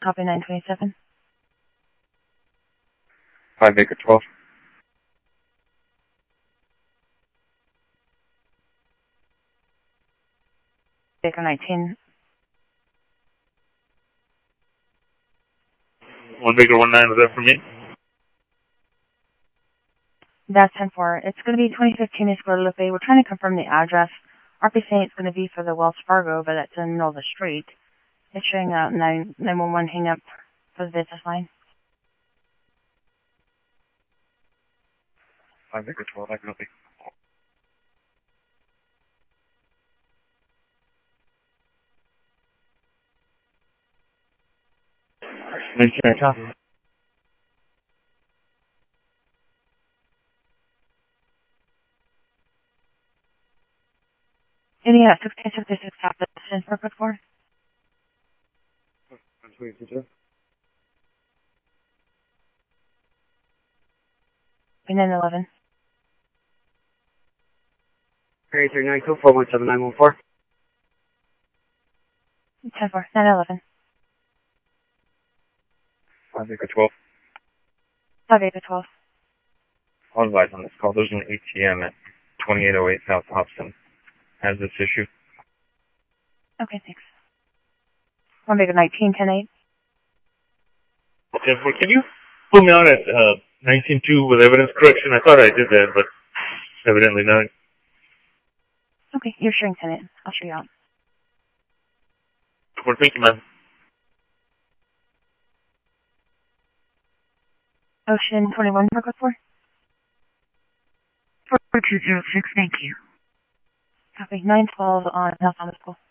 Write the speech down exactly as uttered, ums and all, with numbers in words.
Copy nine twenty-seven. five Acre twelve. Acre nineteen. one Acre one nine, was that for me? That's ten four. It's going to be twenty fifteen East Guadalupe. We're trying to confirm the address. R P saying it's going to be for the Wells Fargo, but it's in the middle of the street. It's showing a nine one one hang up for the business line. five Acre twelve, I copy. nineteen, I copy. Any uh, sixteen sixty-six South Boston for code four? nine eleven. Area three nine two four one seven nine one four. ten four. nine eleven. five Acre twelve. five Acre twelve. I'll advise on this call. There's an A T M at twenty-eight oh eight South Hobson. Has this issue. Okay, thanks. one Acre nineteen, ten eight. ten four, can you put me on at uh, nineteen two with evidence correction? I thought I did that, but evidently not. Okay, you're showing ten eight. I'll show you out. Well, thank you, ma'am. Ocean twenty-one for code four? four two zero six, thank you. Copy. nine twelve on South Thomas School.